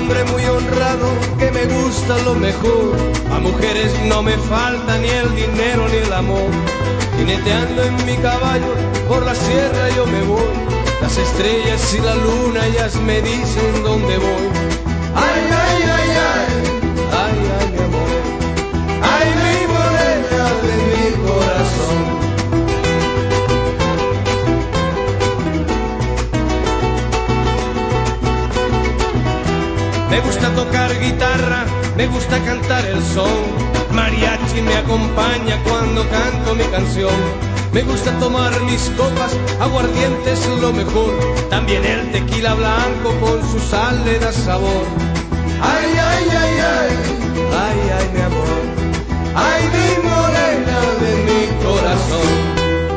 hombre muy honrado que me gusta lo mejor. A mujeres no me falta ni el dinero ni el amor. Jineteando en mi caballo por la sierra yo me voy. Las estrellas y la luna ellas me dicen dónde voy. Ay, ay, ay, ay, ay, ay, mi amor. Ay, mi morena de mi corazón. Me gusta tocar guitarra, me gusta cantar el son. Mariachi me acompaña cuando canto mi canción. Me gusta tomar mis copas, aguardiente es lo mejor. También el tequila blanco con su sal le da sabor. Ay, ay, ay, ay, ay, ay, mi amor. Ay, mi morena de mi corazón.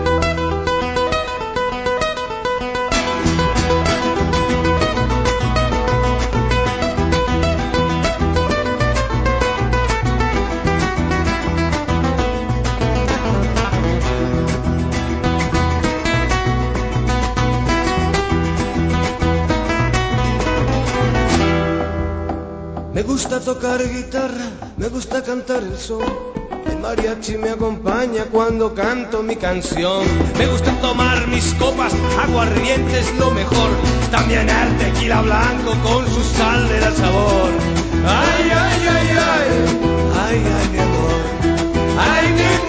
Me gusta tocar guitarra, me gusta cantar el son. El mariachi me acompaña cuando canto mi canción. Me gusta tomar mis copas, aguardiente es lo mejor. También el tequila blanco con su sal le da sabor. Ay, ay, ay, ay, ay, ay, mi amor. Ay, mi